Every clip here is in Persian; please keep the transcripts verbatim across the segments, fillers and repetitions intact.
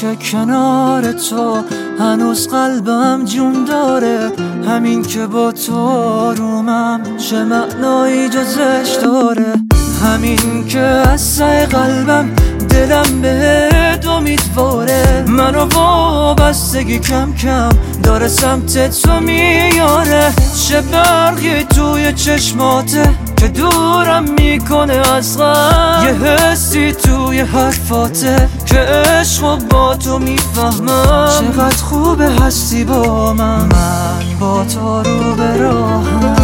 که کنار تو هنوز قلبم جون داره، همین که با تو آرومم چه معنایی جزش داره، همین که از ته قلبم دلم بهت امیدواره، منو وابستگی کم کم داره سمت تو میاره، چه برقی توی چشماته که دورم میکنه از غم، یه حسی توی حرفاته که عشقو با تو میفهمم، چقدر خوبه هستی با من، من با تو رو به راهم.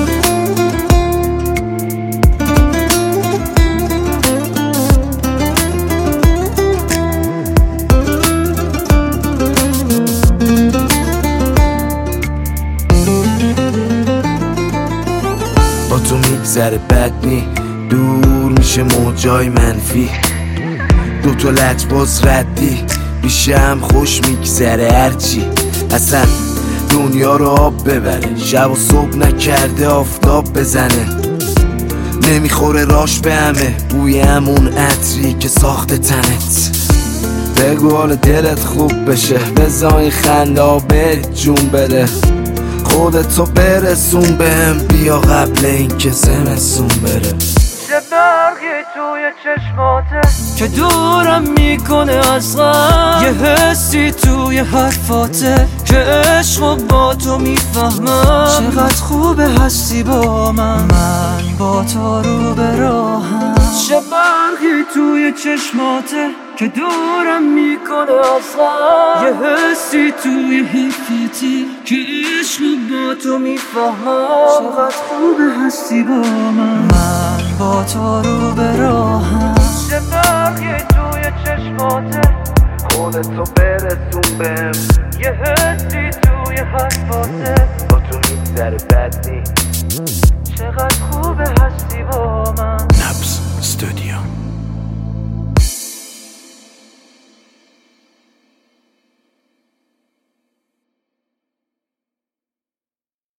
با تو میگذره بد نی، دور میشه موجای منفی، دوتا لجباز ردی بیشه هم خوش میگذره هرچی، اصلا دنیا رو آب ببره، شب و صبح نکرده آفتاب بزنه، نمیخوره راش به همه بوی همون عطری که ساخته تنت، بگو حال دلت خوب بشه، بزای خندابت جون بده، خودتو برسون بهم بیا قبل این که زمستون بره، چه برقی توی چشماته که دورم میکنه از غم، یه حسی توی حرفاته که عشقو با تو میفهمم، چقدر خوبه هستی با من، من با تو رو به راهم، چه برقی توی چشماته که دورم میکنه از غم، یه حسی توی حرفاته که عشقو با تو میفهمم، چقدر خوبه هستی با من، من با تو رو به راهم، چه برقی توی چشماته خودتو برسون بهم یه حسی توی حرفاته با تو میگذره بد نی.